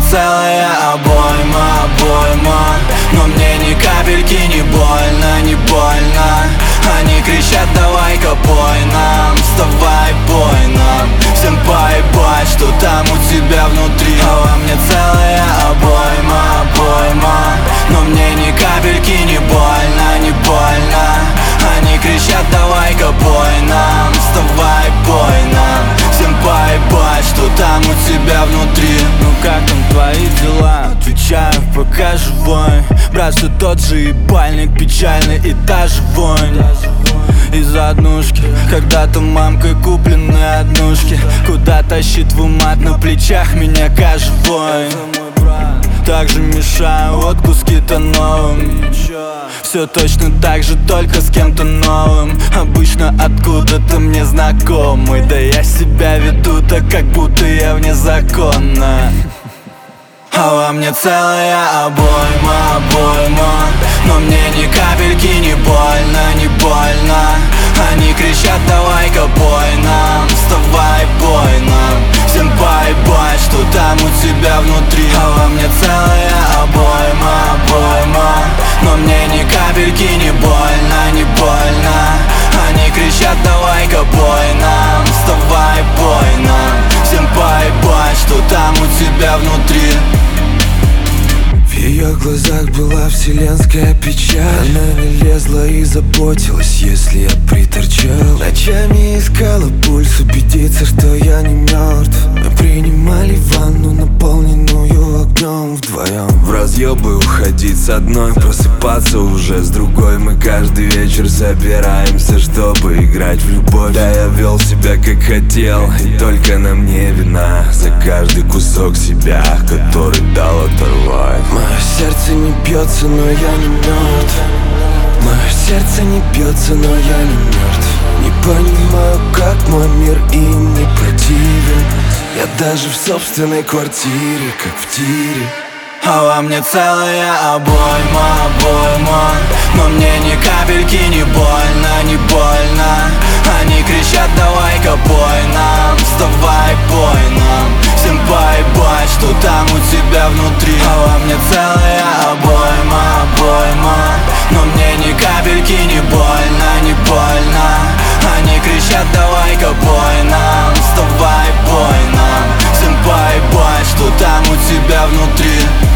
целая обойма, обойма, но мне ни капельки не больно, не больно. Они кричат: давай-ка пой нам, вставай, пой нам. Всем поебать, что там у тебя внутри. А во мне целая обойма, обойма, но мне ни капельки не больно, не больно. Они кричат: давай-ка пой нам, вставай, пой нам. Всем поебать, что там у тебя внутри. Ну как там твои дела? Отвечаю, пока живой. Брат, все тот же ебальник печальный и та же вонь из-за однушки. Когда-то мамкой куплены однушки. Куда тащит в умат на плечах меня кожевой. Также мешаю вот куски-то новым. Все точно так же, только с кем-то новым. Обычно откуда-то мне знакомый. Да я себя веду так, как будто я вне закона. А во мне целая обойма, обойма, но мне ни капельки не больно, не больно. Они кричат: давай-ка пой нам, вставай, пой нам. Всем поебать, что там у тебя внутри. А во мне целая обойма, обойма, но мне ни капельки не больно, не больно. Они кричат: давай-ка пой нам, вставай, пой нам. Всем поебать, что там у тебя внутри. В ее глазах была вселенская печаль. Она не лезла и заботилась, если я приторчал. Ночами искала пульс, убедиться, что я не мертв. Мы принимали ванну, наполненную огнем вдвоем. В разъебы уходить с одной, просыпаться уже с другой. Мы каждый вечер собираемся, чтобы играть в любовь. Да, я вел себя как хотел, и только на мне вина за каждый кусок себя, который дал оторвать. Мое сердце не бьется, но я не мертв. Мое сердце не бьется, но я не мертв. Не понимаю, как мой мир им не противен. Я даже в собственной квартире, как в тире. А во мне целая обойма, обойма, но мне ни капельки не больно, не больно. Они кричат: давай-ка пой нам, вставай, пой нам. Всем поебать, что там у тебя внутри. А во мне целая обойма, обойма, но мне ни капельки не больно, не больно. Они кричат: давай-ка пой нам, вставай, пой нам. Всем поебать, что там у тебя внутри.